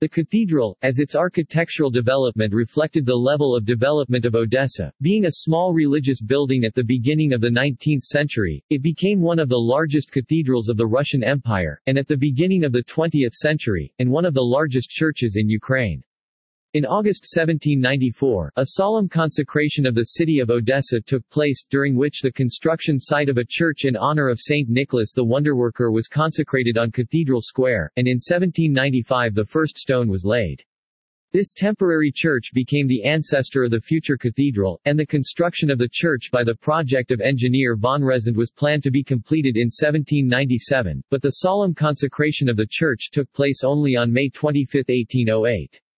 The cathedral, as its architectural development reflected the level of development of Odessa, being a small religious building at the beginning of the 19th century, it became one of the largest cathedrals of the Russian Empire, and at the beginning of the 20th century, and one of the largest churches in Ukraine. In August 1794, a solemn consecration of the city of Odessa took place, during which the construction site of a church in honor of Saint Nicholas the Wonderworker was consecrated on Cathedral Square, and in 1795 the first stone was laid. This temporary church became the ancestor of the future cathedral, and the construction of the church by the project of engineer von Resend was planned to be completed in 1797, but the solemn consecration of the church took place only on May 25, 1808.